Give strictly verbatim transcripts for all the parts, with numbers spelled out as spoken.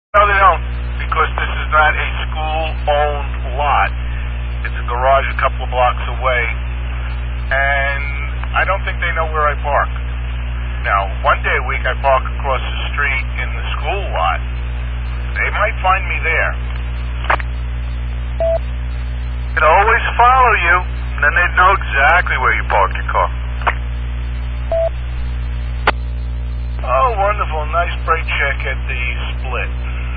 No, they don't, because this is not a school-owned lot. It's a garage a couple of blocks away, and I don't think they know where I park. Now, one day a week I park across the street in the school lot. They might find me there. Could always follow you, and then they'd know exactly where you park your car. Oh, wonderful. Nice brake check at the split.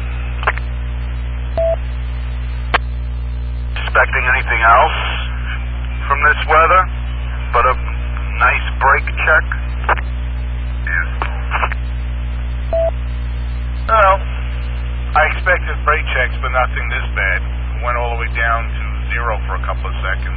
Expecting anything else from this weather but a nice brake check? Yeah. Well, I expected brake checks, but nothing this bad. It went all the way down to zero for a couple of seconds.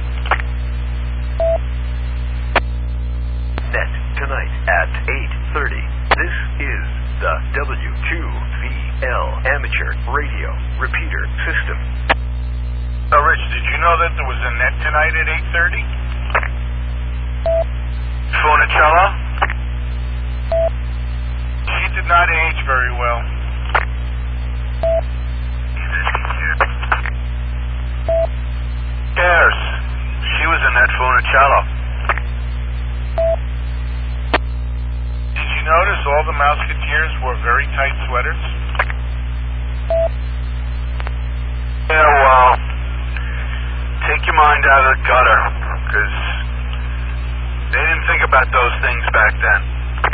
Net tonight at eight thirty. This is the W Q V L Amateur Radio Repeater System. So, Rich, did you know that there was a net tonight at eight thirty? Funicello? She did not age very well. Cares. She was in that Funicello. Did you notice all the Mouseketeers wore very tight sweaters? Yeah, well, take your mind out of the gutter, because they didn't think about those things back then.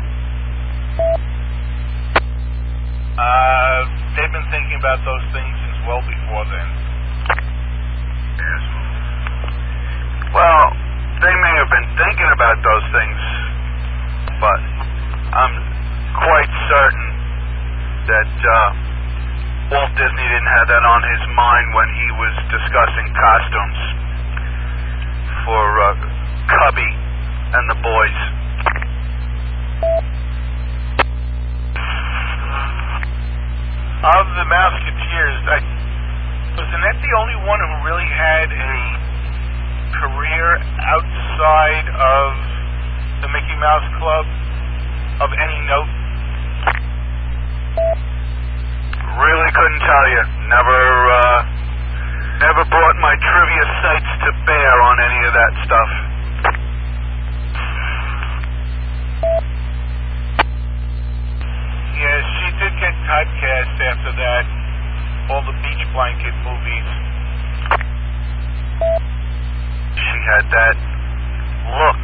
Uh, they've been thinking about those things since well before then. Yes. Well, they may have been thinking about those things, but I'm quite certain that uh, Walt Disney didn't have that on his mind when he was discussing costumes for uh, Cubby and the boys. Of the Mouseketeers, I, was Annette the only one who really had a career outside of the Mickey Mouse Club of any note? Really couldn't tell you. Never, uh, never brought my trivia sites to bear on any of that stuff. Yeah, she did get typecast after that. All the beach blanket movies. She had that look.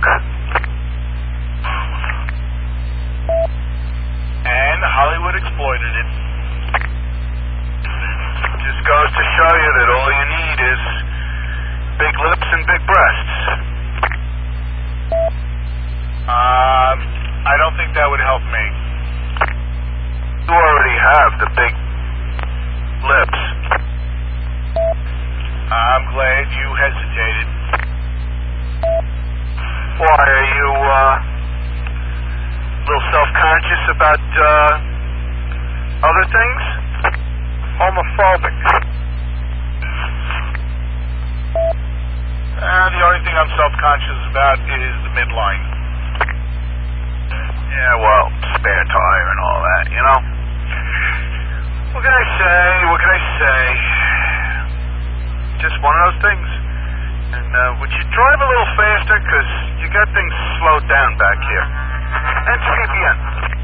And Hollywood exploited it. Just goes to show you that all you need is big lips and big breasts. Um, I don't think that would help me. You already have the big lips. I'm glad you hesitated. Why, are you, uh, a little self-conscious about, uh, other things? Homophobic. Uh, the only thing I'm self-conscious about is the midline. Yeah, well, spare tire and all that, you know? What can I say? What can I say? Just one of those things. And, uh, would you drive a little faster? Because you got things slowed down back here. And P P N.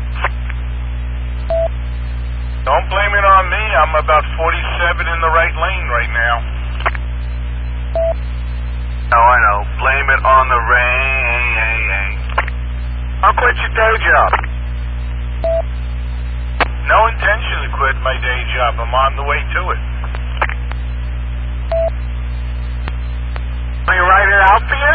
Don't blame it on me. I'm about forty-seven in the right lane right now. Oh, I know. Blame it on the rain. I'll quit your day job. No intention to quit my day job. I'm on the way to it. Will you write it out for you?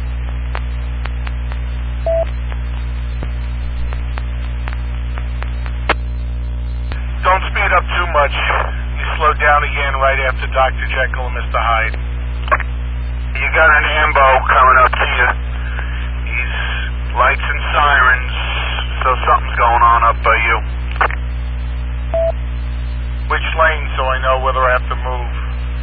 Don't speed up too much. You slow down again right after Doctor Jekyll and Mister Hyde. You got an ambo coming up to you. He's lights and sirens, so something's going on up by you. Which lane so I know whether I have to move?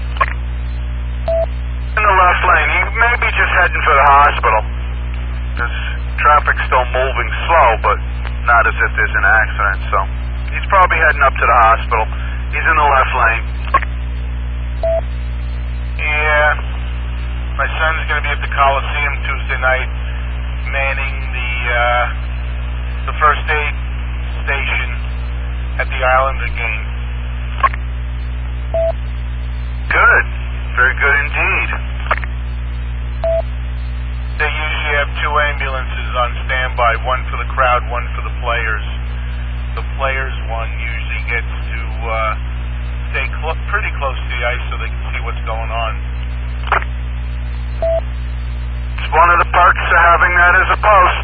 In the left lane. He may be just heading for the hospital. This traffic's still moving slow, but not as if there's an accident, so He's probably heading up to the hospital. He's in the left lane. Yeah. My son's going to be at the Coliseum Tuesday night, manning the uh, the first aid station at the Islander game. Good. Very good indeed. They usually have two ambulances on standby, one for the crowd, one for the players. The players one usually gets to uh, stay cl- pretty close to the ice so they can see what's going on. It's one of the perks of having that as a post.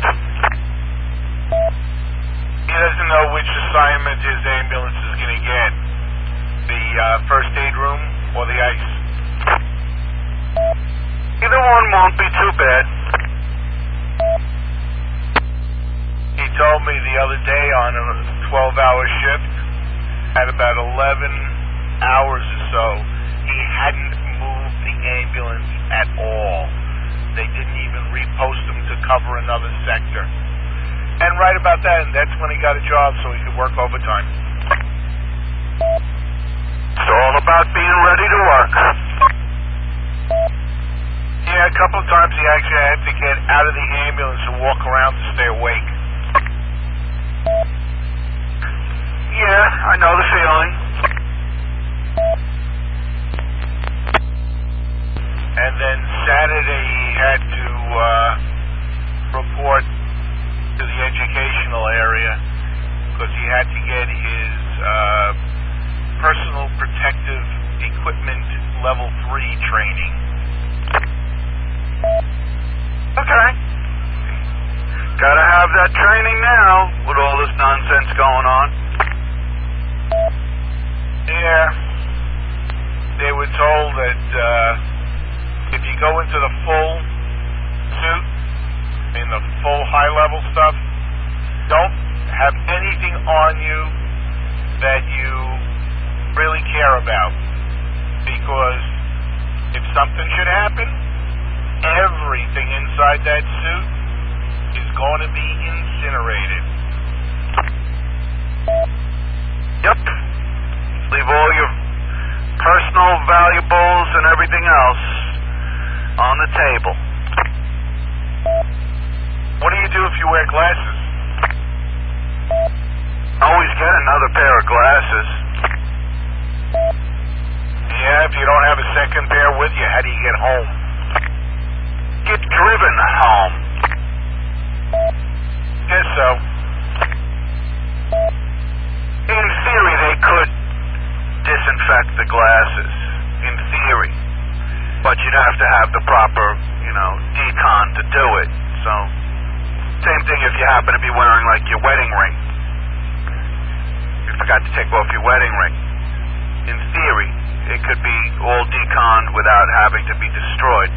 He doesn't know which assignment his ambulance is going to get. The uh, first aid room or the ice. Either one won't be too bad. He told me the other day on a twelve-hour shift, at about eleven hours or so, he hadn't moved the ambulance at all. They didn't even repost him to cover another sector. And right about then, that's when he got a job so he could work overtime. It's all about being ready to work. Yeah, a couple of times he actually had to get out of the ambulance and walk around to stay awake. Yeah, I know the feeling. And then Saturday he had to uh, report to the educational area because he had to get his uh, personal protective equipment level three training. Okay. Gotta have that training now with all this nonsense going on. Yeah. They were told that uh, if you go into the full suit, in the full high-level stuff, don't have anything on you that you really care about. Because if something should happen, everything inside that suit is going to be incinerated. Yep. Leave all your personal valuables and everything else on the table. What do you do if you wear glasses? Always get another pair of glasses. Yeah, if you don't have a second pair with you, how do you get home? Get driven home. Guess so. In theory, they could disinfect the glasses. In theory. But you'd have to have the proper, you know, decon to do it. So, same thing if you happen to be wearing, like, your wedding ring. You forgot to take off your wedding ring. In theory, it could be all deconned without having to be destroyed.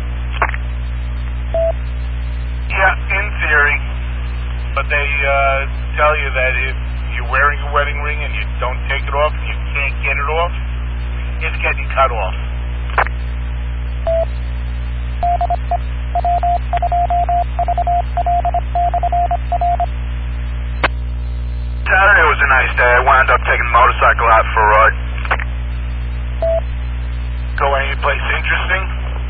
Yeah, in theory. But they uh, tell you that if you're wearing a wedding ring and you don't take it off and you can't get it off, it's getting cut off. Saturday was a nice day. I wound up taking the motorcycle out for a ride. Go any place interesting?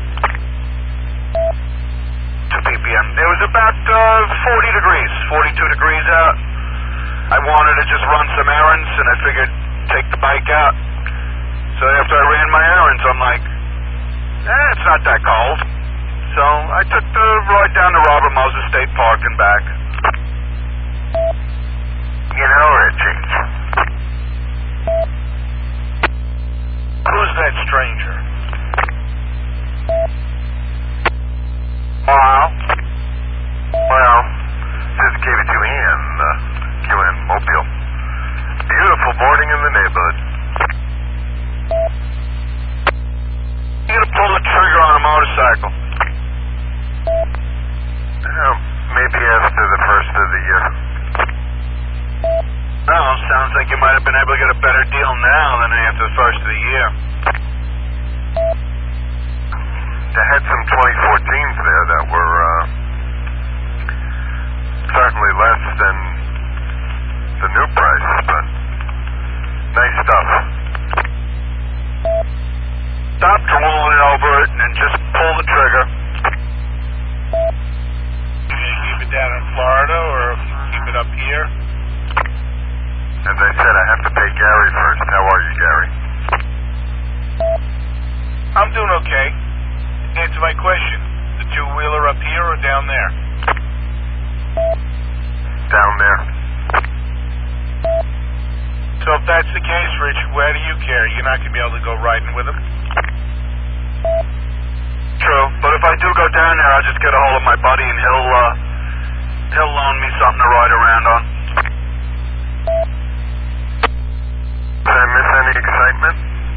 two P M. It was about uh, forty degrees, forty-two degrees out. I wanted to just run some errands, and I figured take the bike out. So after I ran my errands, I'm like, eh, it's not that cold. So I took the ride down to Robert Moses State Park and back. You know, Richie. Who's that stranger? Well, well, this is K V two Ian, uh, Q N Mobile. Beautiful morning in the neighborhood. You gonna pull the trigger on a motorcycle? Uh, maybe after the first of the year. Well, sounds like you might have been able to get a better deal now than after the first of the year. They had some twenty fourteens there that were uh, certainly less than the new price, but Rich, why do you care? You're not going to be able to go riding with him. True, but if I do go down there, I'll just get a hold of my buddy and he'll, uh, he'll loan me something to ride around on. Did I miss any excitement?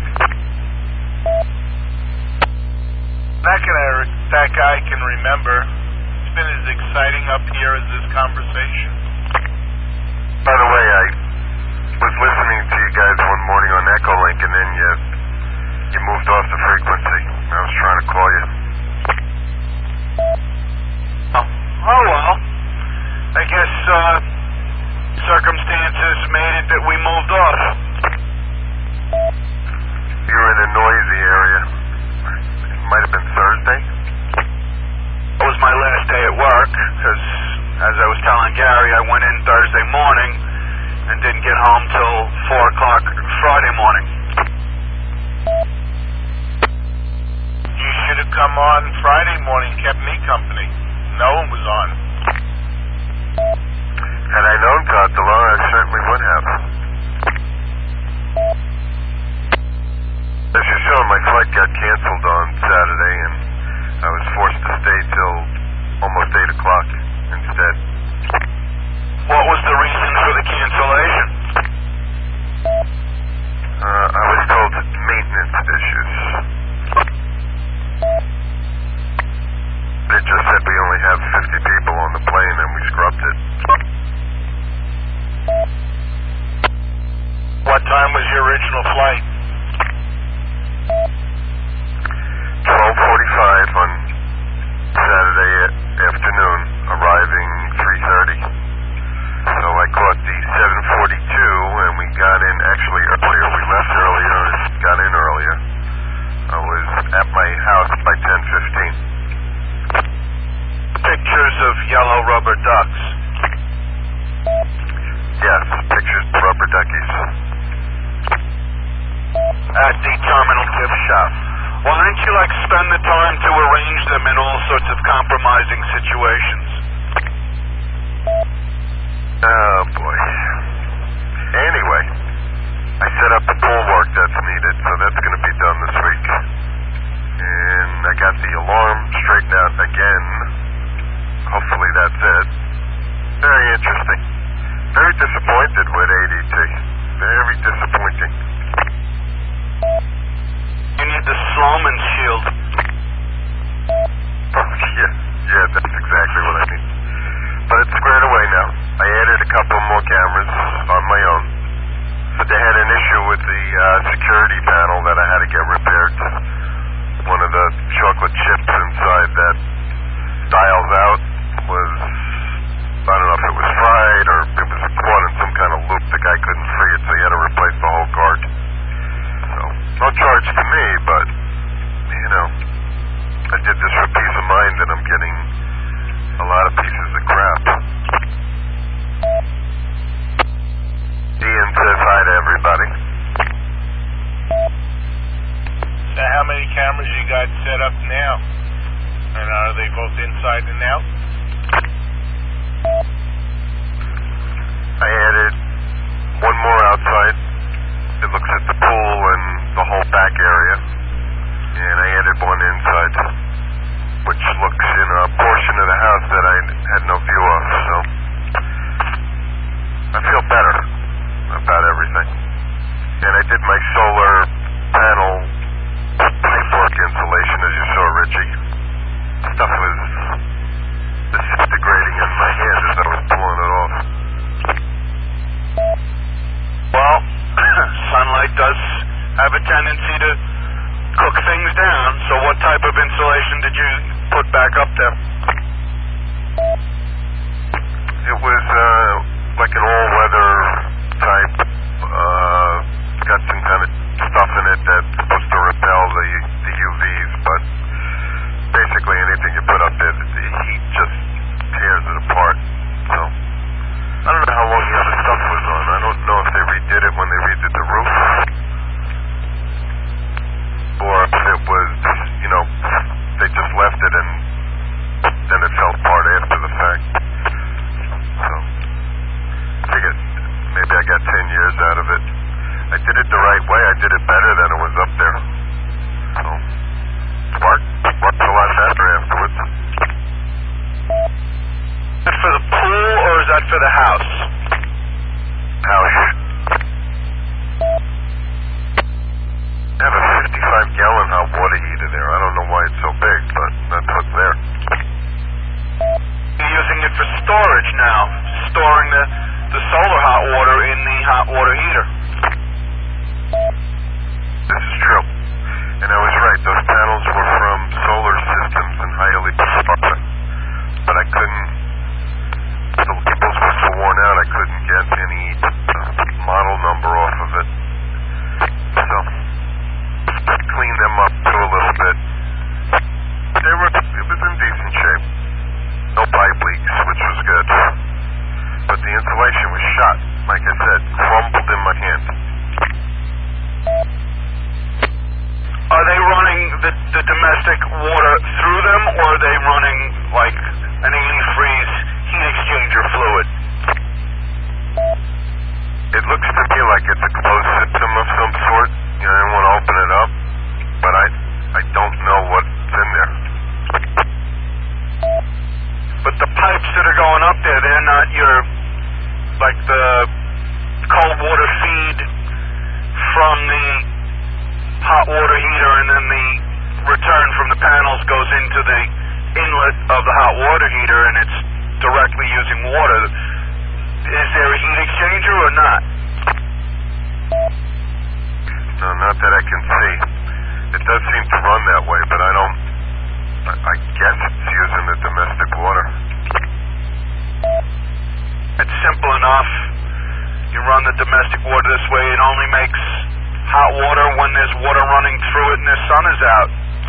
Not gonna, that guy can remember. It's been as exciting up here as this conversation. By the way, I was listening to you guys one morning on Echolink, and then you you moved off the frequency. I was trying to call you. Oh, oh well. I guess uh, circumstances made it that we moved off. You were in a noisy area. It might have been Thursday. It was my last day at work, because, as I was telling Gary, I went in Thursday morning and didn't get home till four o'clock Friday morning. You should have come on Friday morning, kept me company. No one was on. Had I known Todd DeLore, I certainly would have. As you saw, my flight got canceled on Saturday, and I was forced to stay till almost eight o'clock instead. What was the reason for the cancellation? Uh, I was told maintenance issues. They just said we only have fifty people on the plane, and we scrubbed it. What time was your original flight? twelve forty-five on Saturday afternoon, arriving three thirty. So I caught the seven forty-two, and we got in actually earlier. We left earlier and got in earlier. I was at my house by ten fifteen. Pictures of yellow rubber ducks. Yes, pictures of rubber duckies. At the terminal gift shop. Why don't you, like, spend the time to arrange them in all sorts of compromising situations? Oh, boy. Anyway, I set up the pool work that's needed, so that's going to be done this week. And I got the alarm straightened out again. Hopefully that's it. Very interesting. Very disappointed with A D T. Very disappointing. You need the Sloman shield. Oh, yeah. Yeah, that's exactly what I need. But it's squared away now. I added a couple more cameras on my own. But they had an issue with the uh, security panel that I had to get repaired. One of the chocolate chips inside that dials out was, I don't know if it was fried or it was caught in some kind of loop. The guy couldn't free it, so he had to replace the whole card. So, no charge to me, but, you know, I did this for peace of mind, and I'm getting a lot of pieces of crap. Ian says hi to everybody. So how many cameras you got set up now? And are they both inside and out? I added one more outside. It looks at the pool and the whole back area. And I added one inside, which looks in a portion of the house that I had no view of. So I feel better about everything. And I did my solar panel pipework insulation, as you saw, Richie. Stuff was disintegrating in my hand as I was pulling it off. Well, sunlight does have a tendency to cook things down, so what type of insulation did you put back up there? It was uh, like an all-weather type. Uh, got some kind of stuff in it that's supposed to repel the, the U Vs, but basically anything you put up there, the heat just tears it apart. So I don't know how long the other stuff was on. I don't know if they redid it when they redid the roof, or if it was, you know, they just left it and then it fell apart after the fact. So I figured maybe I got ten years out of it. I did it the the right way. I did it better than it was up there. So, worked, worked a lot faster afterwards. Is that for the pool or is that for the house? House. I have a fifty-five gallon hot water heater there. I don't know why it's so big, but that's what's there. You're using it for storage now, storing the, the solar hot water in the hot water heater. This is true. And I was right. Those panels were from solar systems in Hialeah, Sparta. But I couldn't, the labels were so worn out, I couldn't get any uh, model number off of it. So, I cleaned them up too a little bit. They were, it was in decent shape. No pipe leaks, which was good. But the insulation was shot, like I said, crumbled in my hand. Are they running the, the domestic water through them, or are they running like an antifreeze heat exchanger fluid? It looks to me like it's a closed system of some sort. You know, I don't want to open it up, but I I don't know what's in there. But the pipes that are going up there, they're not your, like the cold water feed from the hot water heater, and then the return from the panels goes into the inlet of the hot water heater, and it's directly using water. Is there a heat exchanger or not? No, not that I can see. It does seem to run that way, but I don't, I, I guess it's using the domestic water. It's simple enough. You run the domestic water this way. It only makes hot water when there's water running through it and the sun is out.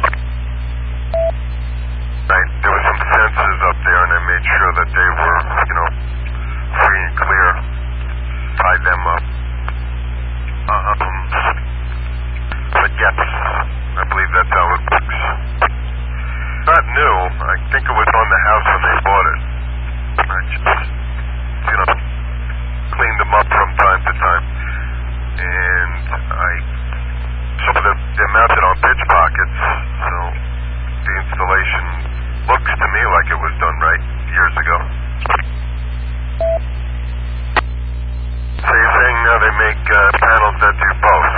Right. There were some sensors up there, and I made sure that they were, you know, free and clear. Tied them up. Um, but yes, I believe that's how it works. Not new. I think it was on the house when they bought it. I just, you know, cleaned them up from time to time. And I, some of the, they're mounted on pitch pockets, so the installation looks to me like it was done right years ago. So you're saying now they make uh, panels that do both?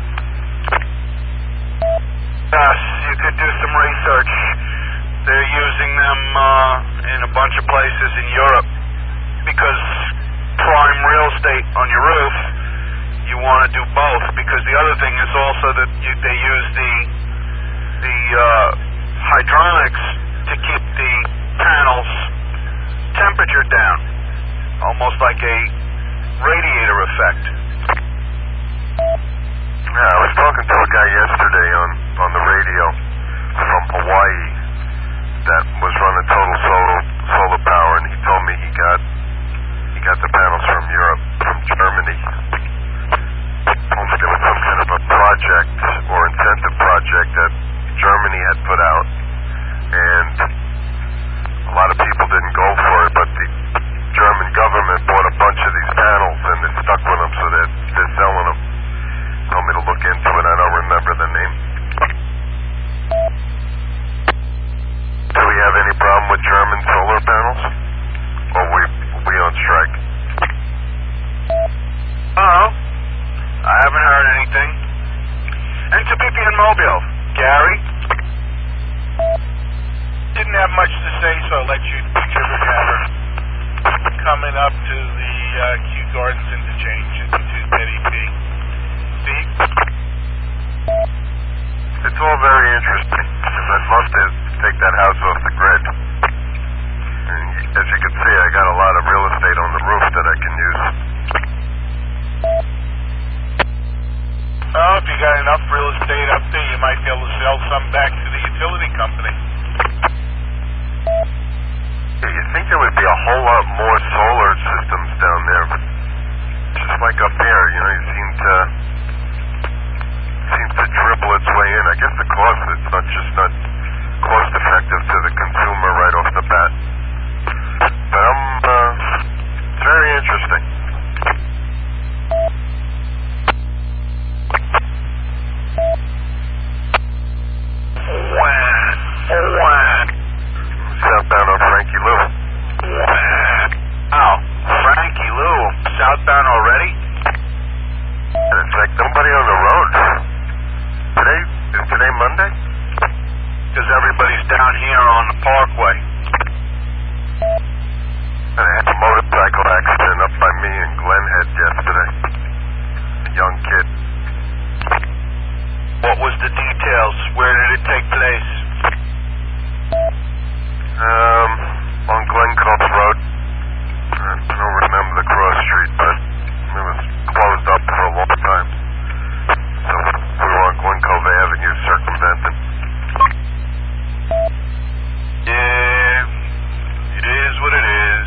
Yes, you could do some research. They're using them uh, in a bunch of places in Europe because prime real estate on your roof, you want to do both, because the other thing is also that you, they use the the uh, hydronics to keep the panels temperature down, almost like a radiator effect. Yeah, I was talking to a guy yesterday on, on the radio from Hawaii that was running total solar solar power, and he told me he got he got the panels from Europe, from Germany. Told me there was some kind of a project or incentive project that Germany had put out, and a lot of people didn't go for it, but the German government bought a bunch of these panels and they're stuck with them, so they're, they're selling them. Told me to look into it. I don't remember the name. Do we have any problem with German solar panels? Or we we on strike? Oh, I haven't heard anything. And to P P N Mobile, Gary? Didn't have much to say, so I'll let you jibber jabber. Coming up to the uh, Kew Gardens interchange into Betty P. Steve? It's all very interesting, because I'd love to take that house off the grid. And as you can see, I got a lot of real estate on the roof that I can use. Oh, if you got enough real estate up there, you might be able to sell some back to the utility company. Yeah, you'd think there would be a whole lot more solar systems down there, but just like up there, you know, you seem to seems to dribble its way in. I guess the cost is not just not cost effective to the consumer right off the bat. But I'm, uh, it's very interesting. Yesterday, Monday? Because everybody's down here on the Parkway. I had a motorcycle accident up by me in Glen Head yesterday. A young kid. What was the details? Where did it take place? Um, on Glen Cove Road. I don't remember the cross street, but it was closed up for a long time. So we were on Glen Cove Avenue circumventing. Yeah, it is what it is.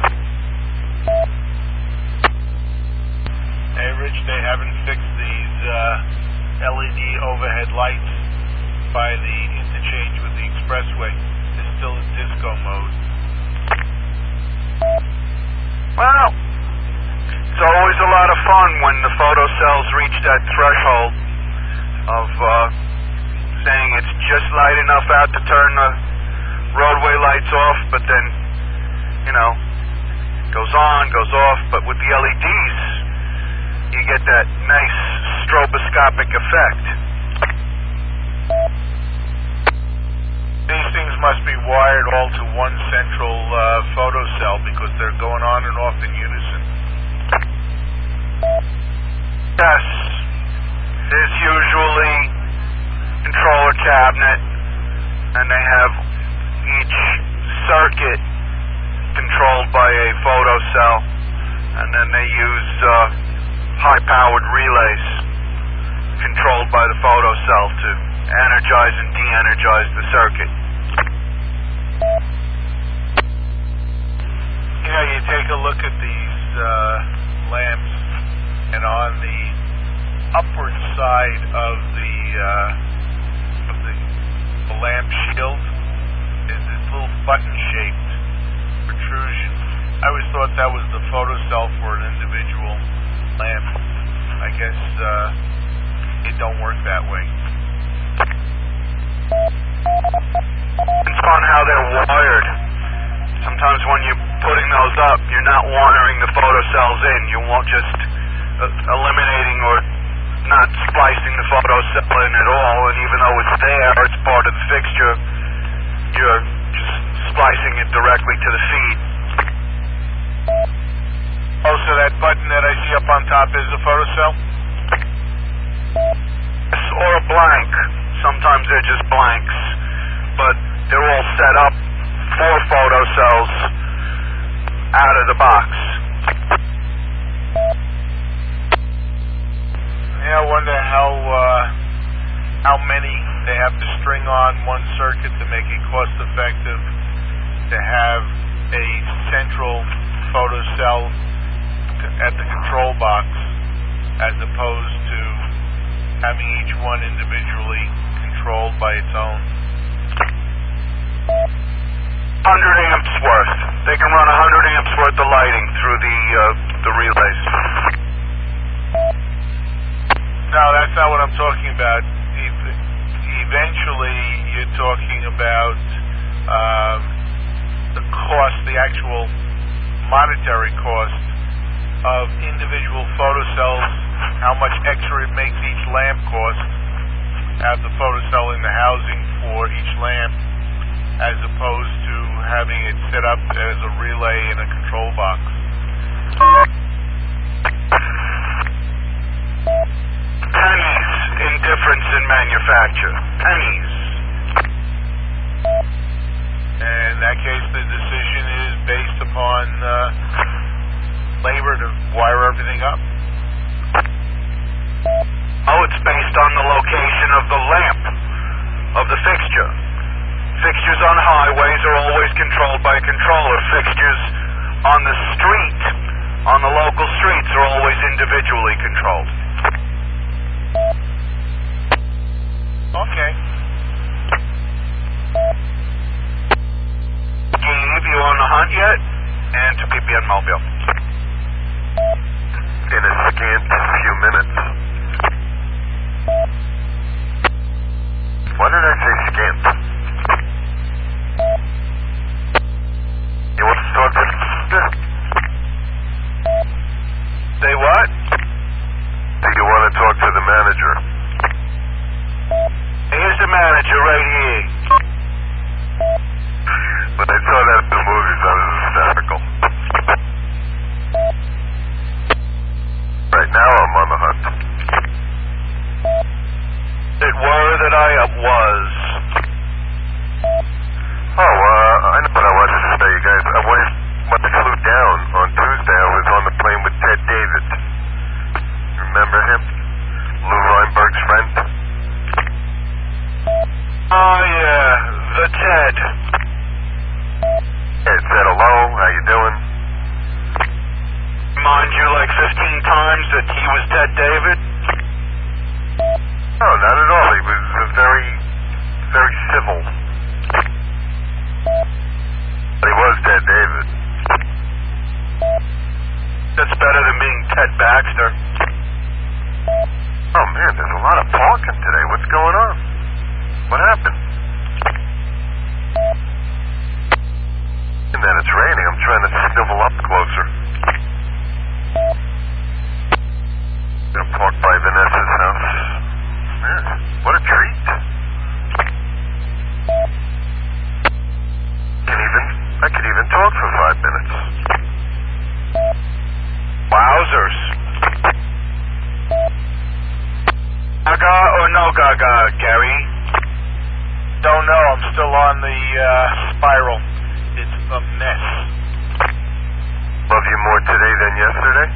Hey, Rich, they haven't fixed these uh, L E D overhead lights by the interchange with the expressway. They're still in disco mode. Well, it's always a lot of fun when the photocells reach that threshold of uh, saying it's just light enough out to turn the roadway lights off, but then, you know, goes on, goes off. But with the L E Ds, you get that nice stroboscopic effect. These things must be wired all to one central uh, photocell because they're going on and off in unison. Yes, there's usually controller cabinet, and they have each circuit controlled by a photocell, and then they use uh, high-powered relays controlled by the photocell to energize and de-energize the circuit. You know, you take a look at these uh, lamps, and on the upward side of the uh, of the, the lamp shield is this little button-shaped protrusion. I always thought that was the photocell for an individual lamp. I guess uh, it don't work that way. It's fun how they're wired. Sometimes when you're putting those up, you're not wiring the photocells in. You won't just uh, eliminating or not splicing the photocell in at all, and even though it's there, it's part of the fixture, you're just splicing it directly to the feed. Oh, so that button that I see up on top is a photocell? Or a blank. Sometimes they're just blanks, but they're all set up for photocells out of the box. Yeah, I wonder how uh, how many they have to string on one circuit to make it cost effective to have a central photocell at the control box as opposed to having each one individually controlled by its own. one hundred amps worth. They can run one hundred amps worth of lighting through the uh, the relays. No, that's not what I'm talking about. E- eventually, you're talking about um, the cost, the actual monetary cost of individual photocells, how much extra it makes each lamp cost, have the photocell in the housing for each lamp, as opposed to having it set up as a relay in a control box. Pennies in difference in manufacture. Pennies. And in that case, the decision is based upon uh, labor to wire everything up. Oh, it's based on the location of the lamp, of the fixture. Fixtures on highways are always controlled by a controller. Fixtures on the street, on the local streets, are always individually controlled. Okay. Gabe, you on the hunt yet? And to P P N Mobile. In a scant few minutes. Why did I say scant? You want to talk to me? Say what? it were that I was. Oh, uh, I know what I wanted to say, you guys. I went, when I flew down on Tuesday, I was on the plane with Ted David. Remember him? Lou Reinberg's friend? Oh, yeah, the Ted. Ted said hello, how you doing? Remind you like fifteen times that he was Ted David? No, not at all. He was uh, very, very civil. But he was Ted David. That's better than being Ted Baxter. Oh, man, there's a lot of talking today. What's going on? What happened? And then it's raining. I'm trying to snivel up closer. Gonna park by Vanessa's house. Yeah, what a treat. Can even, I could even talk for five minutes. Wowzers. Gaga or no Gaga, Gary? Don't know. I'm still on the uh, spiral. It's a mess. Love you more today than yesterday?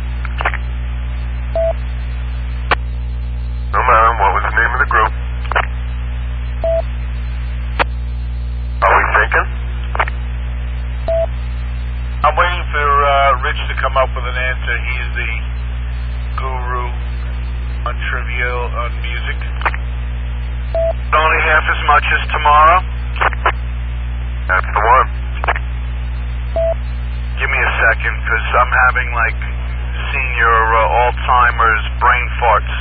No matter, what was the name of the group? Are we thinking? I'm waiting for uh, Rich to come up with an answer. He's the guru on trivia on music. Only half as much as tomorrow? That's the one. Give me a second, because I'm having, like, senior uh, Alzheimer's brain farts.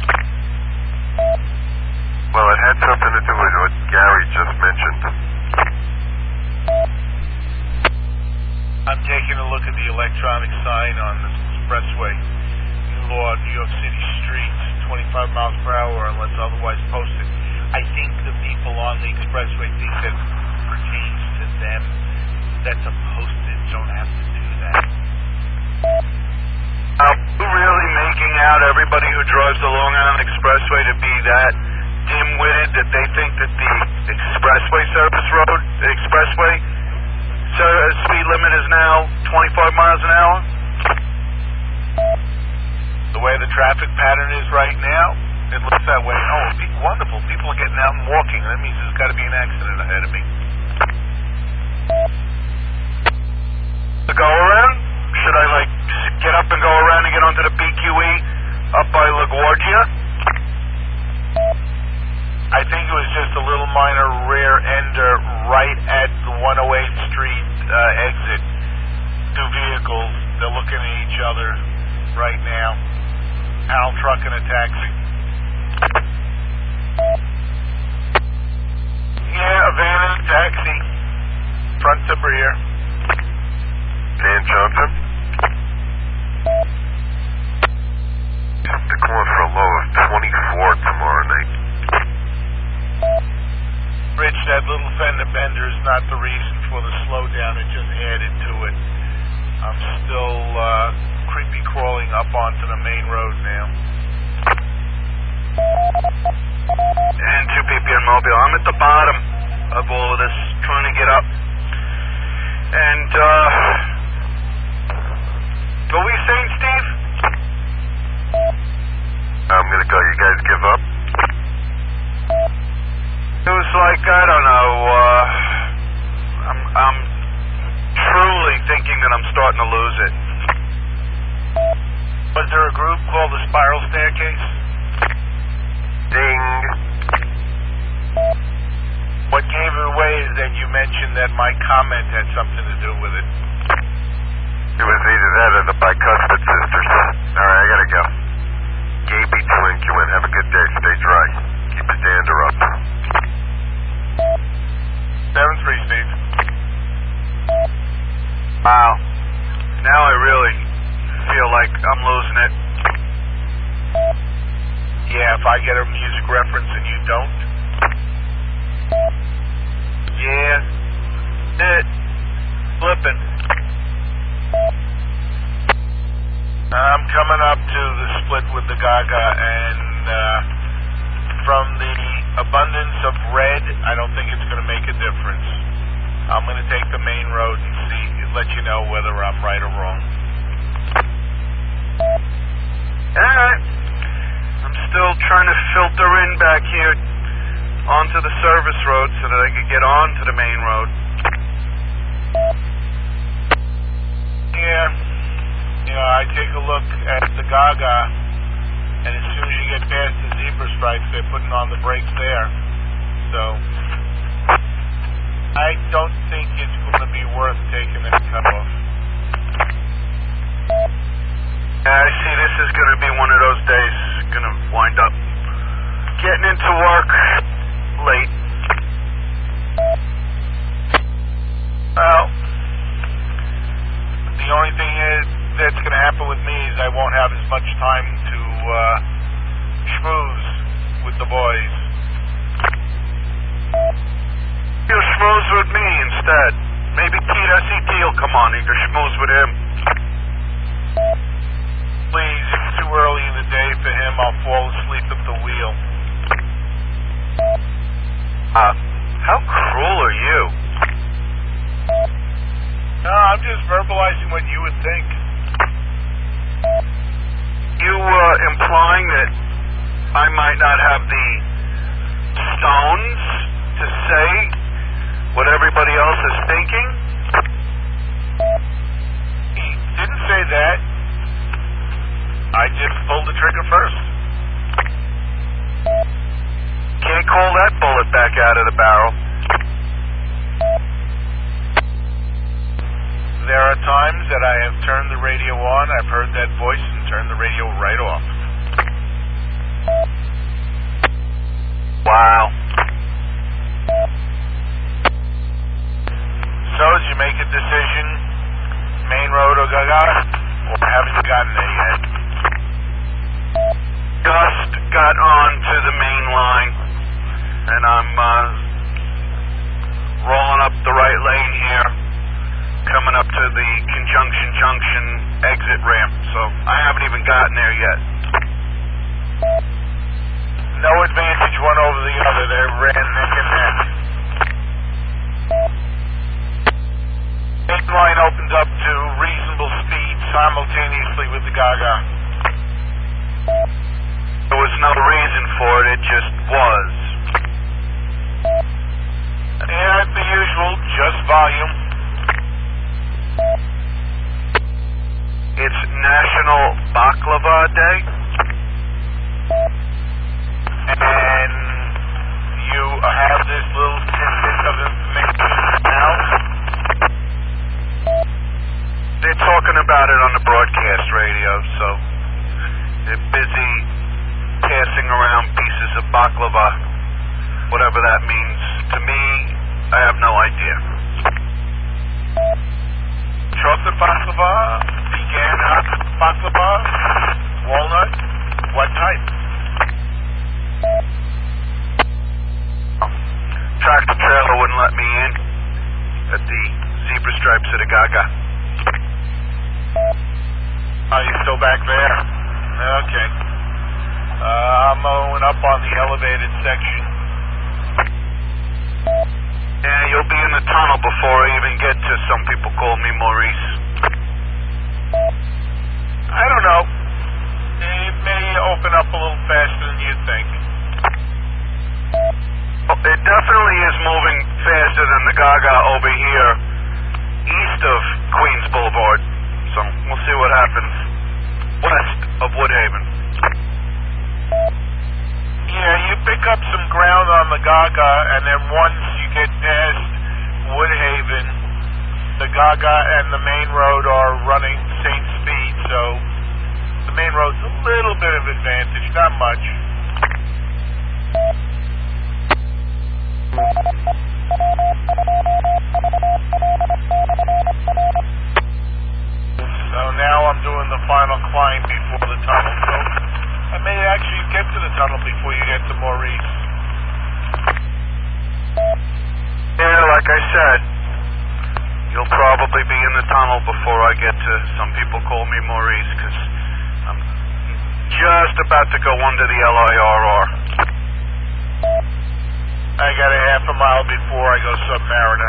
Well, it had something to do with what Gary just mentioned. I'm taking a look at the electronic sign on the expressway. New law, New York City streets, twenty-five miles per hour unless otherwise posted. I think the people on the expressway think that pertains to them. That's a posted, don't have to do that. Are you really making out everybody who drives along on an expressway to be that dim-witted that they think that the expressway service road, the expressway ser- speed limit is now twenty-five miles an hour? The way the traffic pattern is right now, it looks that way. Oh, pe- wonderful. People are getting out and walking. That means there's got to be an accident ahead of me. The go around? Should I, like, get up and go around and get onto the P Q E up by LaGuardia? I think it was just a little minor rear ender right at the one oh eighth Street uh, exit. Two vehicles. They're looking at each other right now. Al truck and a taxi. Yeah, a van and a taxi. Front to rear. Dan Johnson? They're calling for a low of twenty-four tomorrow night. Rich, that little fender bender is not the reason for the slowdown. It just added to it. I'm still uh, creepy crawling up onto the main road now. And two P P N Mobile. I'm at the bottom of all of this, trying to get up. And, uh... what were you saying, Steve? I'm gonna go. You guys give up? It was like, I don't know, uh... I'm, I'm truly thinking that I'm starting to lose it. Was there a group called the Spiral Staircase? Ding. What gave it away is that you mentioned that my comment had something to do with it. It was either that or the bicuspid sisters. Alright, I gotta go. Gaby Twink, you win. Have a good day. Stay dry. Keep your dander up. seven three, Steve. Wow. Now I really feel like I'm losing it. Yeah, if I get a music reference and you don't. Yeah. It. Flipping. I'm coming up to the split with the Gaga, and uh, from the abundance of red, I don't think it's going to make a difference. I'm going to take the main road and see, let you know whether I'm right or wrong. Alright. I'm still trying to filter in back here onto the service road so that I could get onto the main road. Yeah. You know, I take a look at the Gaga, and as soon as you get past the zebra stripes, they're putting on the brakes there. So, I don't think it's going to be worth taking that cut off. Yeah, I see this is going to be one of those days. Going to wind up getting into work late. Well, the only thing is that's going to happen with me is I won't have as much time to uh, schmooze with the boys. You schmooze with me instead. Maybe Pete S E T will come on. You can schmooze with him. Please, it's too early in the day for him. I'll fall asleep at the wheel. Uh, how cruel are you? No, I'm just verbalizing what you would think. You uh, implying that I might not have the stones to say what everybody else is thinking? He didn't say that. I just pulled the trigger first. Can't call that bullet back out of the barrel. There are times that I have turned the radio on, I've heard that voice, and turned the radio right off. Wow. So, did you make a decision, main road or Gaga, or haven't you gotten there yet? Just got on to the main line, and I'm uh, rolling up the right lane here, coming up to the Conjunction Junction exit ramp, so I haven't even gotten there yet. No advantage one over the other. They ran neck and neck. Main line opens up to reasonable speed simultaneously with the Gaga. There was no reason for it, it just was. Yeah, the usual, just volume. It's National Baklava Day. And you have this little tidbit of information now. They're talking about it on the broadcast radio, so they're busy passing around pieces of baklava, whatever that means. To me, I have no idea. Chocolate baklava, pecan baklava, walnut, what type? Tractor trailer wouldn't let me in at the zebra stripes of the Gaga. Are you still back there? Okay. Uh, I'm going up on the elevated section. Yeah, you'll be in the tunnel before I even get to some people call me Maurice. I don't know. It may open up a little faster than you think. Oh, it definitely is moving faster than the Gaga over here east of Queens Boulevard. So we'll see what happens west of Woodhaven. Yeah, you pick up some ground on the Gaga, and then once you get past Woodhaven, the Gaga and the main road are running the same speed, so the main road's a little bit of advantage, not much. So now I'm doing the final climb before the tunnel, so I may actually get to the tunnel before you get to Maurice. Yeah, like I said, you'll probably be in the tunnel before I get to, some people call me Maurice, because I'm just about to go under the L I R R. half a mile before I go Submariner.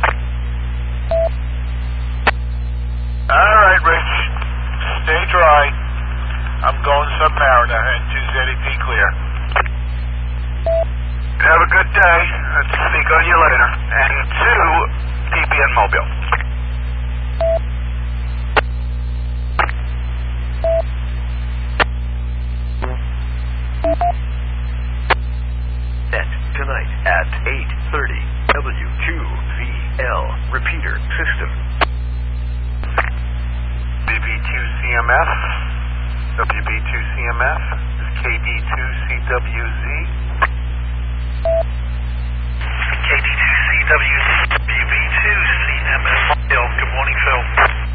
All right, Rich. Stay dry. I'm going Submariner and two Z D P clear. Have a good day. I'll speak on you later. And two, T P N Mobile. Net tonight at eight thirty. W two V L repeater system. B B two C M F. W B two C M F. This is K D two C W Z. K D two C W Z. W B two C M F. Good morning, Phil.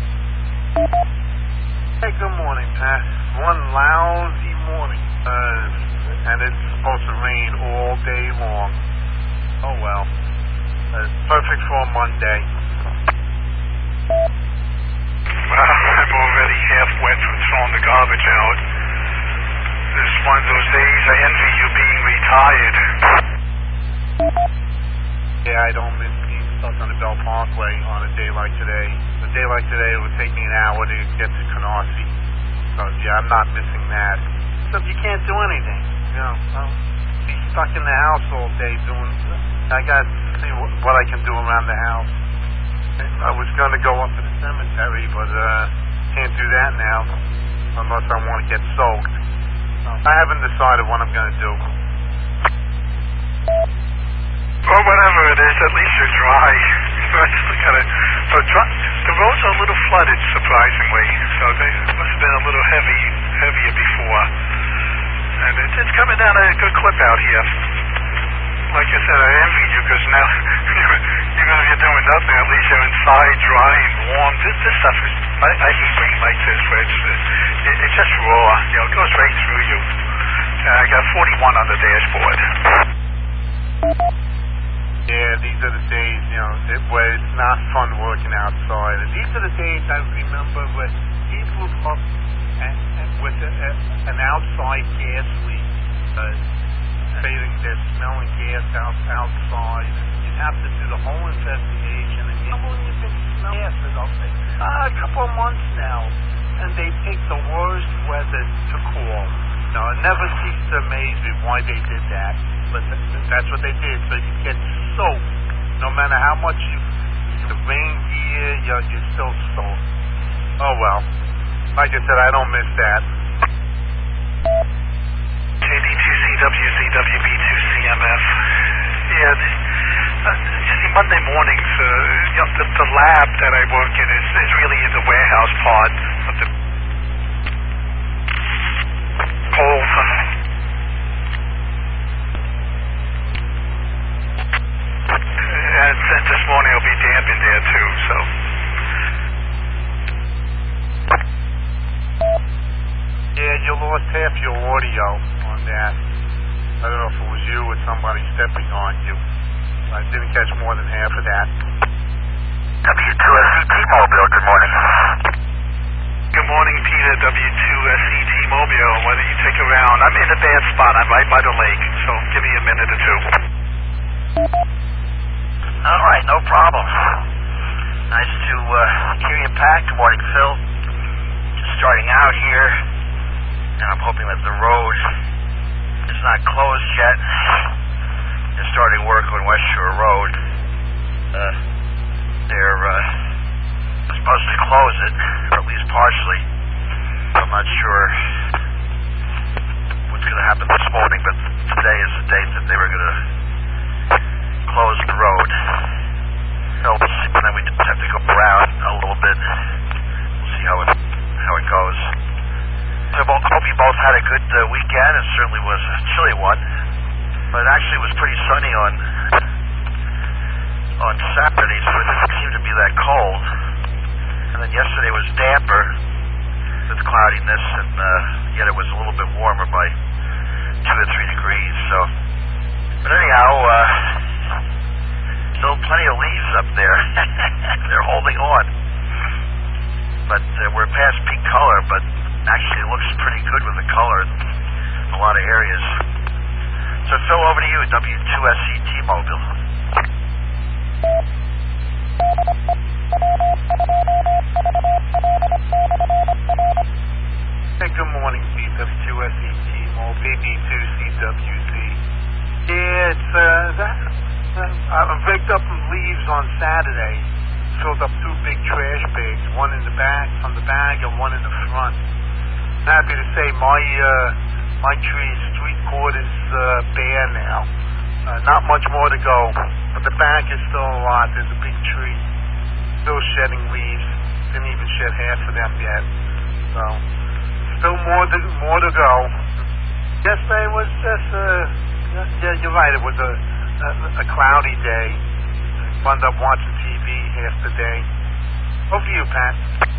Hey, good morning, Pat. One lousy morning. Uh, and it's supposed to rain all day long. Oh well. Uh, perfect for a Monday. Well, I'm already half wet from throwing the garbage out. This is one of those days I envy you being retired. Yeah, I don't miss being stuck on the Bell Parkway on a day like today. A day like today, it would take me an hour to get to Canarsie. So, yeah, I'm not missing that. Except you can't do anything. You know, I'll be stuck in the house all day doing... I got to see what, what I can do around the house. I was going to go up to the cemetery, but uh, can't do that now unless I want to get soaked. I haven't decided what I'm going to do. Well, whatever it is, at least you're dry. So I just look at it. So dry, the roads are a little flooded, surprisingly. So they must have been a little heavy, heavier before. And it's, it's coming down at a good clip out here. Like I said, I envy you because now, even if you're doing nothing, at least you're inside, dry and warm. This, this stuff is, I, I hate rain like this, where it's, it, it's just raw. You know, it goes right through you. Uh, I got forty-one on the dashboard. Yeah, these are the days, you know, it, where it's not fun working outside. And these are the days I remember where people up and, and with a, a, an outside gas leak. Uh, Fading, they're smelling gas out, outside. You have to do the whole investigation. And you know when you can smell gas, they'll say, ah, a couple of months now. And they pick the worst weather to call. Now, it never ceased to amaze me why they did that. But th- that's what they did. So you get soaked. No matter how much you, the rain gear, you're, you're still soaked. Oh, well. Like I said, I don't miss that. K D two C W Z, W B two C M F. Yeah, the, uh, you see, Monday mornings, uh, you know, the, the lab that I work in is, is really in the warehouse part of the cold. And, and this morning it'll be damp in there too, so. Yeah, you lost half your audio on that. I don't know if it was you or somebody stepping on you. I didn't catch more than half of that. W two S C T-Mobile, good morning. Good morning, Peter, W two S C T-Mobile. Why don't you take a round? I'm in a bad spot. I'm right by the lake, so give me a minute or two. All right, no problem. Nice to uh, hear you, Pat. Good morning, Phil. Just starting out here, and I'm hoping that the road is not closed yet. They're starting work on West Shore Road. Uh, they're uh, supposed to close it, or at least partially. I'm not sure what's going to happen this morning, but today is the date that they were going to close the road. So we'll see, and then we just have to go around a little bit. We'll see how it how it goes. So I hope you both had a good uh, weekend. It certainly was a chilly one, but it actually was pretty sunny on on Saturday, so it didn't seem to be that cold. And then yesterday was damper with cloudiness, and uh, yet it was a little bit warmer by two or three degrees. So, but anyhow, uh, still plenty of leaves up there. They're holding on, but uh, we're past peak color, but actually it looks pretty good with the color in a lot of areas. So, Phil, over to you, W two S C T-Mobile. Hey, good morning, B W two S C T-Mobile, B B two C W Z. Yeah, it's, uh, that, uh, I picked up some leaves on Saturday, filled up two big trash bags, one in the back, from the bag, and one in the front. I'm happy to say my, uh, my tree is three quarters, uh, bare now. Uh, not much more to go, but the back is still a lot. There's a big tree, still shedding leaves. Didn't even shed half of them yet. So, still more to, more to go. Yesterday was just, uh, yeah, you're right, it was a, a, a cloudy day. Wound up watching T V half the day. Over to you, Pat.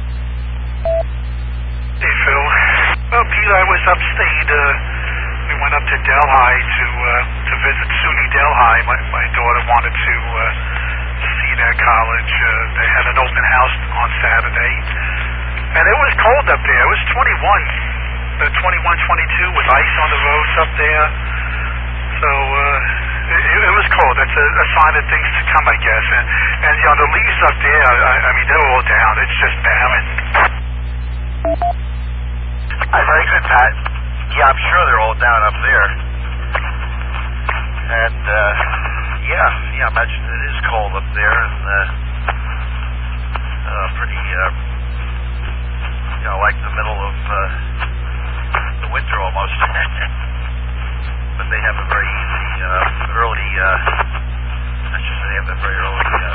Hey, Phil. Well, Pete, I was upstate. Uh, we went up to Delhi to uh, to visit SUNY Delhi. My, my daughter wanted to uh, see that college. Uh, they had an open house on Saturday. And it was cold up there. It was twenty-one, uh, twenty-one, twenty-two with ice on the roads up there. So uh, it, it was cold. That's a, a sign of things to come, I guess. And, and you know, the leaves up there, I, I mean, they're all down. It's just barren. Hi, very good, Pat. Yeah, I'm sure they're all down up there. And, uh, yeah, yeah, imagine it is cold up there and, uh, uh pretty, uh, you know, like the middle of, uh, the winter almost. But they have a very easy, uh, early, uh, I should say they have a very early, uh,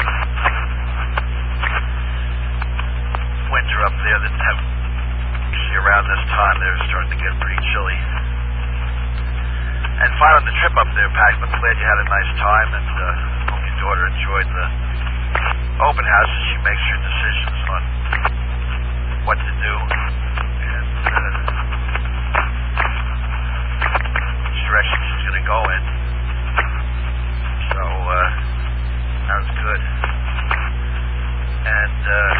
winter up there that have, usually around this time they're starting to get pretty chilly. And fine on the trip up there, Pat, but glad you had a nice time, and, uh, hope your daughter enjoyed the open house as she makes her decisions on what to do, and, uh, which direction she's going to go in. So, uh, that was good. And, uh,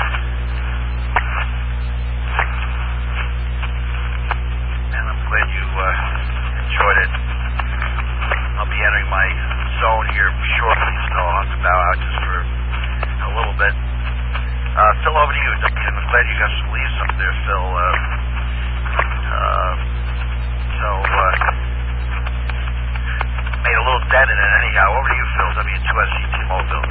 and I'm glad you, uh, enjoyed it. I'll be entering my zone here shortly, so I'll have to bow out just for a little bit. Uh, Phil, over to you. I'm glad you got some leaves up there, Phil. Uh, uh, so, uh, made a little dent in it anyhow. Over to you, Phil, W two S C T-Mobile.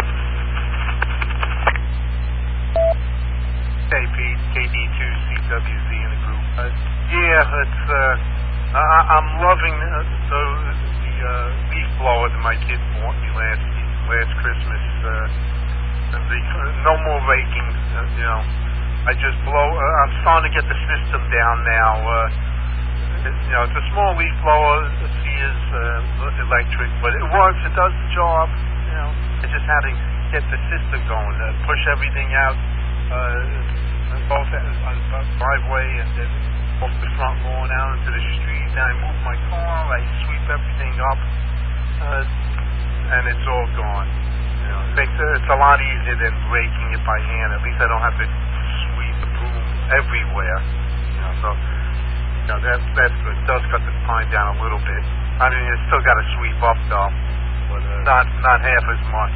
Hey, Pete, K D two C W Z in the group. Uh, yeah, it's, uh, I, I'm loving uh, the, the uh, leaf blower that my kid bought me last last Christmas. Uh, the, uh, no more raking, uh, you know. I just blow, uh, I'm starting to get the system down now. Uh, it, you know, it's a small leaf blower, it is uh, electric, but it works, it does the job, you know. I just had to get the system going, uh, push everything out, uh, both on the driveway and then off the front lawn out into the street. Then I move my car, I sweep everything up, uh, and it's all gone. You know, it makes it, it's a lot easier than raking it by hand. At least I don't have to sweep the broom everywhere. You know, so you know, that's that's good. It does cut the time down a little bit. I mean, you still got to sweep up though, but uh, not not half as much.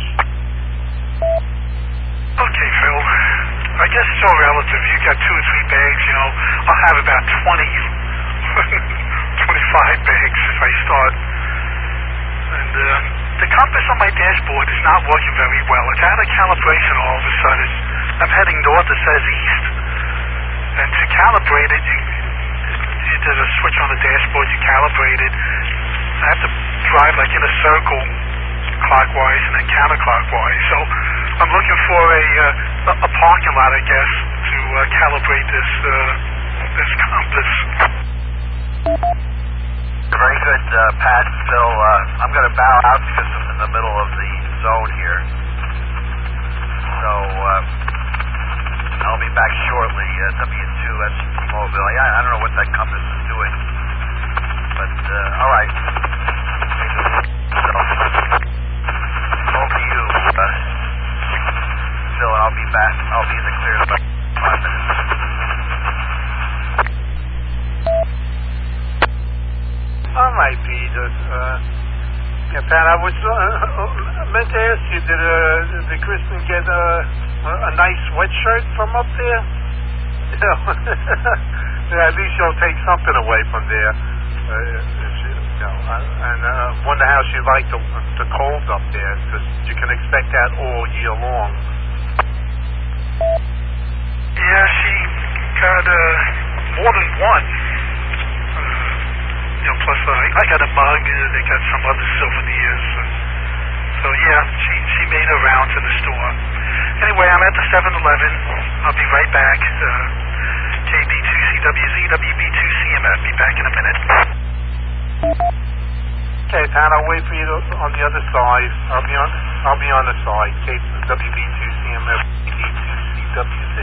Okay, Phil. I guess it's all relative. You got two or three bags, you know. I'll have about twenty, twenty-five bags if I start. And uh, the compass on my dashboard is not working very well. It's out of calibration all of a sudden. I'm heading north, it says east. And to calibrate it, you, you did a switch on the dashboard, you calibrate it. I have to drive like in a circle, clockwise and then counterclockwise. So I'm looking for a uh, a parking lot, I guess, to uh, calibrate this uh, this compass. Very good, uh, Pat. Phil, uh, I'm going to bow out because I'm in the middle of the zone here. So uh, I'll be back shortly. Uh, W two S C T-Mobile. I, I don't know what that compass is doing, but uh, all right. So, over to you, uh, Phil, and I'll be back. I'll be in the clear in about five minutes. All right, Peter. Uh, Yeah, Pat, I was uh, uh, meant to ask you, did, uh, did Kristen get uh, a, a nice sweatshirt from up there? You know, yeah, at least she'll take something away from there. Uh, she, you know, uh, and uh, wonder how she liked the, the cold up there, because you can expect that all year long. Yeah, she got uh, more than one. Uh, you know, plus uh, I got a mug. Uh, they got some other souvenirs. Uh, so yeah, she she made her round to the store. Anyway, I'm at the seven eleven. I'll be right back. Uh, J B two C W Z, W B two C M F. Be back in a minute. Okay, Pat, I'll wait for you to, on the other side. I'll be on. I'll be on the side. K W B two C M F, W B two C W Z.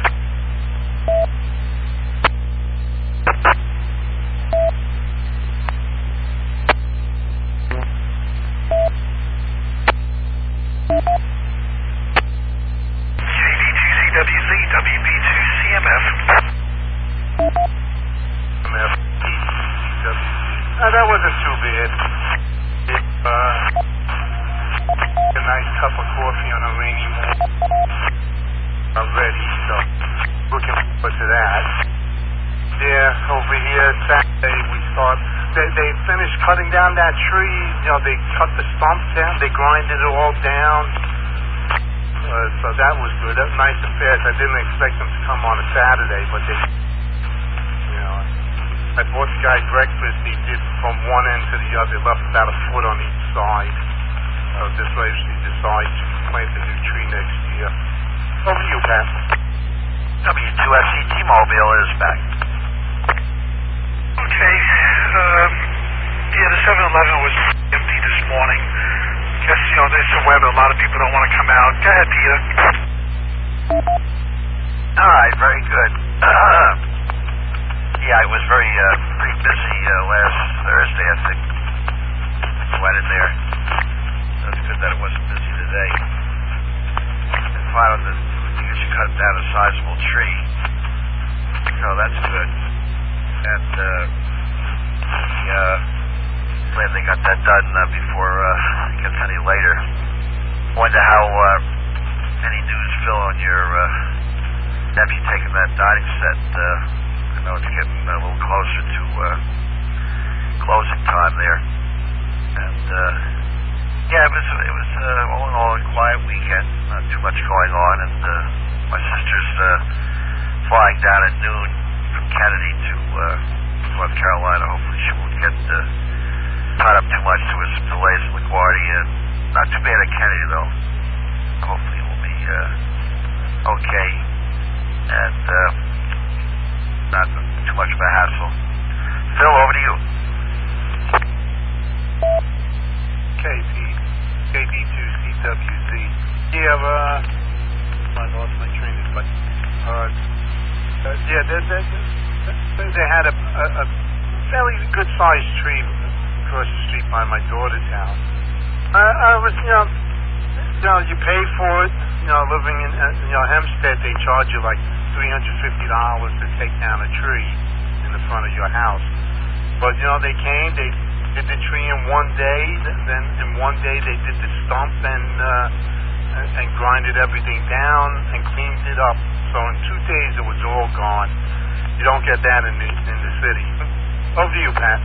W B two C M F. M F T C W Z. Uh, that wasn't too bad. It, uh, a nice cup of coffee on a rainy morning already, so looking forward to that. Yeah, over here Saturday we start. They, they finished cutting down that tree. You know, they cut the stumps down. They grinded it all down. Uh, so that was good. That was nice and fast. I didn't expect them to come on a Saturday, but they, you know, I bought the guy breakfast. He did from one end to the other, left about a foot on each side. Uh, this way, if he decides to plant a new tree next year. Over to you, Pat. W two F C T-Mobile is back. Okay. Um, yeah, the seven eleven was empty this morning. Guess, you know, there's the weather. A lot of people don't want to come out. Go ahead, Peter. All right, very good. Uh, yeah, I was very, uh, pretty busy uh, last Thursday, I think. So I didn't there. So it's good that it wasn't busy today. And finally, the, you should cut down a sizable tree. So that's good. And, uh, the, uh, glad they got that done uh, before uh, it gets any later. Wonder how uh, any news, Phil, on your uh, nephew taking that dining set. Uh, I know it's getting a little closer to uh, closing time there, and uh, yeah, it was it was uh, all in all a quiet weekend. Not too much going on, and uh, my sister's uh, flying down at noon from Kennedy to uh, North Carolina. Hopefully, she won't get Uh, tied up too much. There was some delays in LaGuardia. Not too bad at Kennedy, though. Hopefully it will be uh, okay. And uh, not too much of a hassle. Phil, over to you. K P, K B two C W Z. Yeah, uh, I lost my train of thought. Uh, uh, yeah, they, they, they, they had a, a, a fairly good-sized tree across the street by my daughter's house. I, I was, you know, you know, you pay for it. You know, living in, uh, you know, Hempstead, they charge you like three hundred fifty dollars to take down a tree in the front of your house. But, you know, they came, they did the tree in one day, then in one day they did the stump and, uh, and, and grinded everything down and cleaned it up. So in two days it was all gone. You don't get that in the, in the city. Over to you, Pat.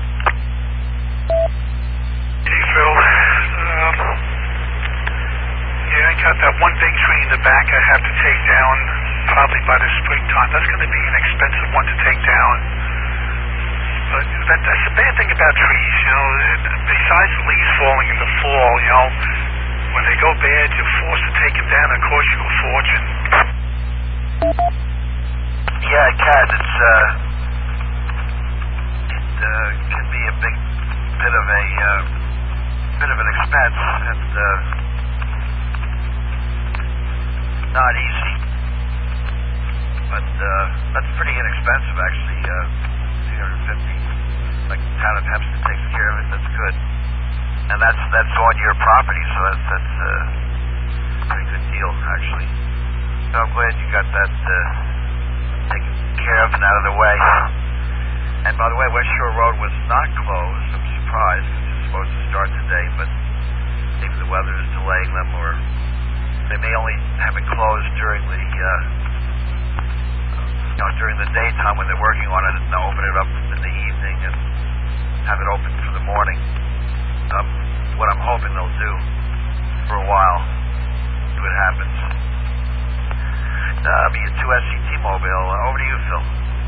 Hey, Phil. Um, yeah, I got that one big tree in the back I have to take down probably by the springtime. That's going to be an expensive one to take down. But that, that's the bad thing about trees, you know. Besides the leaves falling in the fall, you know, when they go bad, you're forced to take them down. It costs you a fortune. Yeah, it can. It's, uh, it uh, can be a big bit of a, uh, bit of an expense, and, uh, not easy. But, uh, that's pretty inexpensive, actually, uh, three hundred fifty. Like the town of Hempstead takes care of it, that's good. And that's, that's on your property, so that's, that's, uh, a pretty good deal, actually. So I'm glad you got that, uh, taken care of and out of the way. And by the way, West Shore Road was not closed. I'm surprised because it's supposed to start today, but others delaying them, or they may only have it closed during the, uh, you know, during the daytime when they're working on it, and they'll open it up in the evening and have it open for the morning. Um, what I'm hoping they'll do for a while, see what happens. Uh, B two S C T-Mobile, uh, over to you, Phil.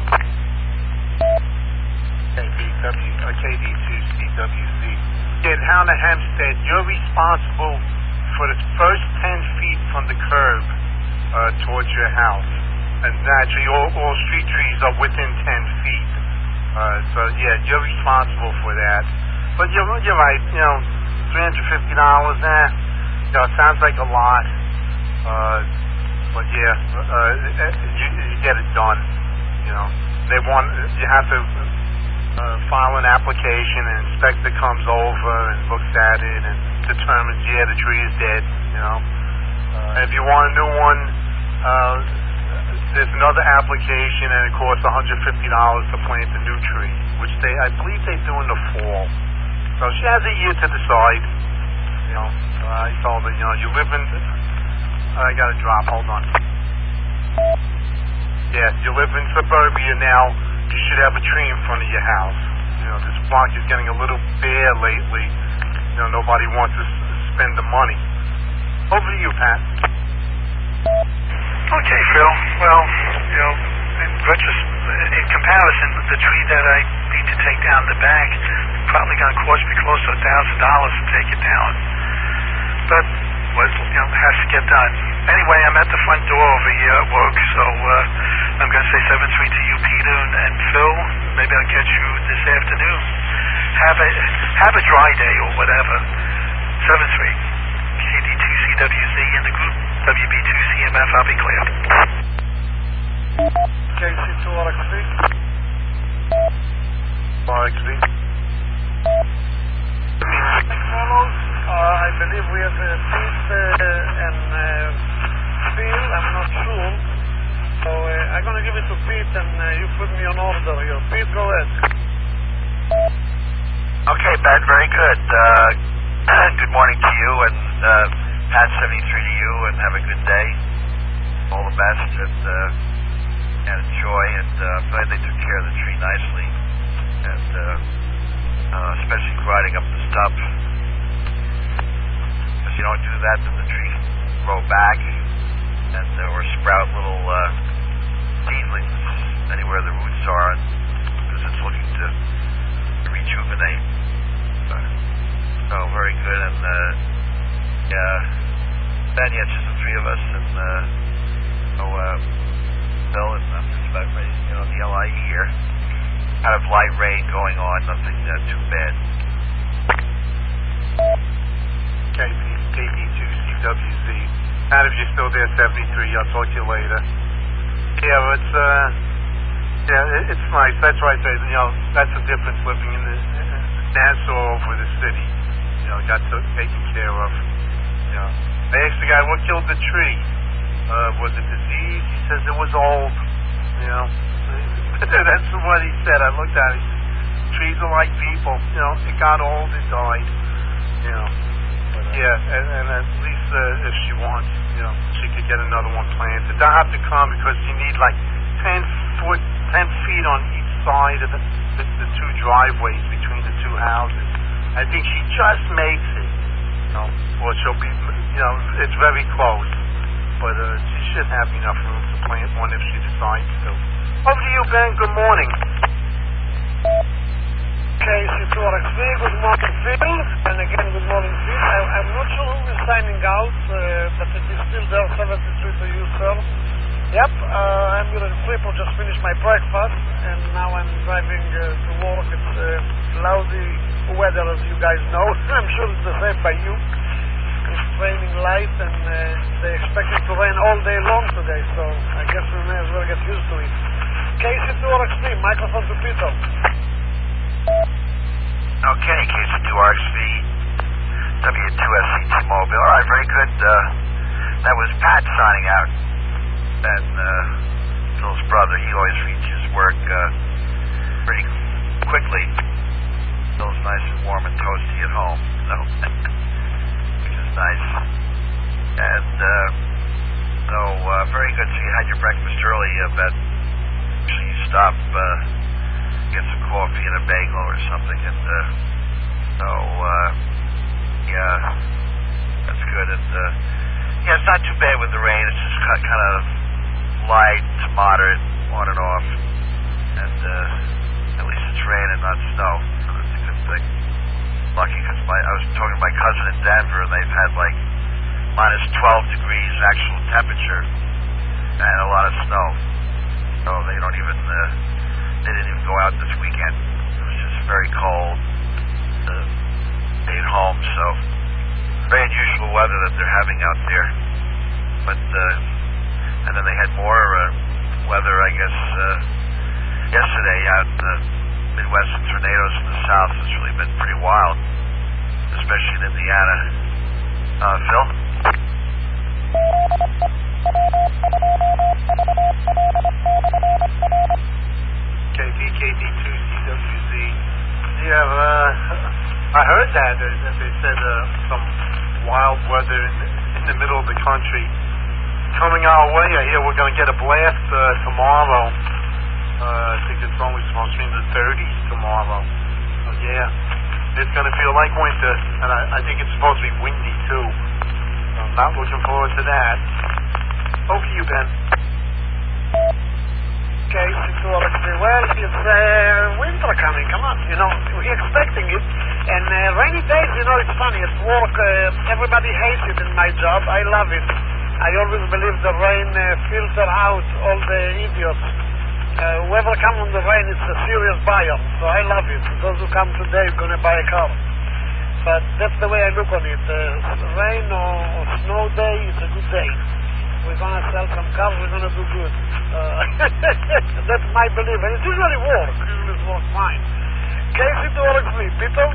K D W, uh, K D two C W Z. In Hound of Hempstead, you're responsible for the first ten feet from the curb uh, towards your house. And naturally, all, all street trees are within ten feet. Uh, so, yeah, you're responsible for that. But you're, you're right, you know, three hundred fifty dollars, eh, you know, it sounds like a lot. Uh, but, yeah, uh, you, you get it done, you know. They want, you have to uh, file an application, and an inspector comes over and looks at it and determines, yeah, the tree is dead, you know. Uh, and if you want a new one, uh, there's another application, and it costs one hundred fifty dollars to plant a new tree, which they, I believe they do in the fall. So she has a year to decide, you know. Uh, I told her, you know, you live in, I got to drop, hold on. Yeah, you live in suburbia now, you should have a tree in front of your house. You know, this block is getting a little bare lately. You know, nobody wants to spend the money. Over to you, Pat. Okay, Phil. Well, you know, in, retros- in comparison, the tree that I need to take down the back probably going to cost me close to a thousand dollars to take it down. But what you know has to get done. Anyway, I'm at the front door over here at work, so uh, I'm going to say seven three to you, Peter, and, and Phil. Maybe I'll catch you this afternoon. Have a have a dry day or whatever. seven three K D two C W Z in the group. W B two C M F, I'll be clear. K C two R X V. R X V. Follows. Uh, I believe we have uh, Pete uh, and uh, Phil. I'm not sure. So uh, I'm going to give it to Pete, and uh, you put me on order here. Pete, go ahead. Okay, Ben, very good. Uh, good morning to you, and uh, Pat seventy-three to you, and have a good day. All the best, and, uh, and enjoy, and uh, I'm glad they took care of the tree nicely, and uh, uh, especially grinding up the stump. Because you don't do that, then the tree grow back, and uh, or sprout little uh, seedlings anywhere the roots are, because it's looking to rejuvenate. So, so very good, and uh, yeah, Ben, yeah, it's just the three of us, and uh, so uh, Bill, and I'm just about ready to get on the L I E here. Kind of light rain going on, nothing uh, too bad. K D two C W Z. Pat, if you're still there, seventy-three, I'll talk to you later. Yeah, it's, uh, yeah, it, it's nice. That's right there. You know, that's the difference living in the uh, Nassau over the city. You know, got to, taken care of. You know, I asked the guy, what killed the tree? Uh, was it disease? He says it was old. You know, that's what he said. I looked at it. Trees are like people. You know, it got old, it died. You know. Yeah, and, and at least uh, if she wants, you know, she could get another one planted. They'll have to come because you need like ten foot, ten feet on each side of the, the, the two driveways between the two houses. I think she just makes it, you know, or she'll be, you know, it's very close. But uh, she should have enough room to plant one if she decides to. Over to you, Ben. Good morning. K C two R X V, good morning, Phil. And again, good morning, Phil. I, I'm not sure who is signing out, uh, but it is still there, seventy-three to you, sir. Yep, uh, I'm here in Freeport, just finished my breakfast, and now I'm driving uh, to work. It's uh, lousy weather, as you guys know. I'm sure it's the same by you. It's raining light, and uh, they expect it to rain all day long today, so I guess we may as well get used to it. K C two R X V, microphone to Peter. Okay, K C two R X V, W two S C T-Mobile. All right, very good. Uh, that was Pat signing out. And uh, Phil's brother, he always reaches work uh, pretty quickly. Phil's nice and warm and toasty at home, so which is nice. good. So you had your breakfast early. I bet. So you stop, uh, get some coffee and a bagel or something, and uh, so uh, yeah, that's good. And uh, yeah, it's not too bad with the rain. It's just kind of light to moderate, on and off, and uh, at least it's rain and not snow, so that's a good thing. Lucky because my I was talking to my cousin in Denver, and they've had like minus twelve degrees actual temperature and a lot of snow. So they don't even, uh, they didn't even go out this weekend. It was just very cold. Uh, stayed home, so very unusual weather that they're having out there. But, uh, and then they had more uh, weather, I guess, uh, yesterday out in the Midwest. Tornadoes in the South has really been pretty wild, especially in Indiana. Uh, Phil? K D K D two C W Z. Yeah, uh, I heard that. Uh, that they said uh, some wild weather in the, in the middle of the country coming our way. I hear we're going to get a blast uh, tomorrow. Uh, I think it's only supposed to be in the thirties tomorrow. So yeah, it's going to feel like winter, and I, I think it's supposed to be windy too. So I'm not looking forward to that. Over to you, Ben. Okay, well, it's uh, winter coming, come on, you know, we're expecting it, and uh, rainy days, you know, it's funny, at work, uh, everybody hates it in my job, I love it. I always believe the rain uh, filter out all the idiots. Uh, whoever comes on the rain is a serious buyer, so I love it. Those who come today are going to buy a car. But that's the way I look on it. Uh, rain or, or snow day is a good day. We're going to sell some cars, we're going to do good. Uh, that's my belief. And it usually works. It usually works fine. Casey to Orange, Peter?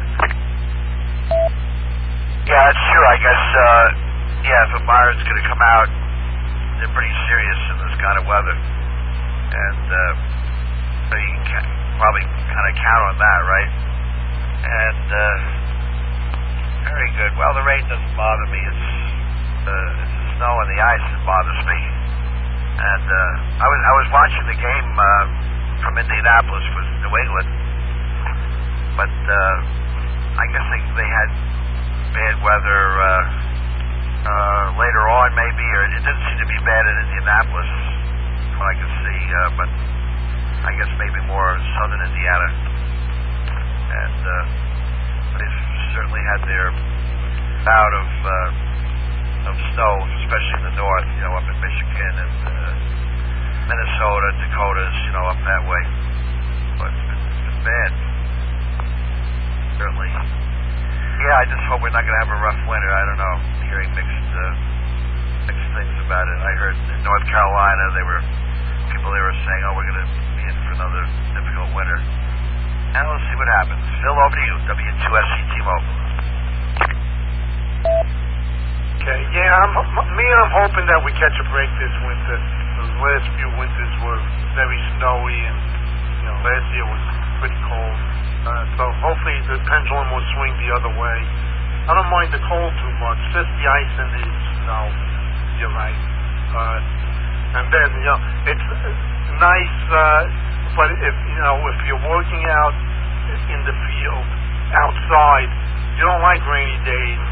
Yeah, that's true. I guess, uh, yeah, if a buyer's going to come out, they're pretty serious in this kind of weather. And uh, so you can probably kind of count on that, right? And uh, very good. Well, the rain doesn't bother me. It's, uh, it's the snow and the ice that bothers me. And uh, I was I was watching the game uh, from Indianapolis with New England, but uh, I guess they they had bad weather uh, uh, later on, maybe, or it didn't seem to be bad in Indianapolis, from what I could see. Uh, but I guess maybe more southern Indiana, and uh, they certainly had their bout of. Uh, of snow, especially in the north, you know, up in Michigan and uh, Minnesota, Dakotas, you know, up that way. But it's been, it's been bad. Certainly. Yeah, I just hope we're not going to have a rough winter. I don't know. I'm hearing mixed, uh, mixed things about it. I heard in North Carolina, they were people they were saying, oh, we're going to be in for another difficult winter. And we'll see what happens. Phil, over to you, W two S C T-Mobile. Okay, yeah, I'm, me and I'm hoping that we catch a break this winter. The last few winters were very snowy, and you know, last year was pretty cold. Uh, so hopefully the pendulum will swing the other way. I don't mind the cold too much, just the ice and the snow. You're right. Uh, and then you know, it's nice, uh, but if you know, if you're working out in the field outside, you don't like rainy days.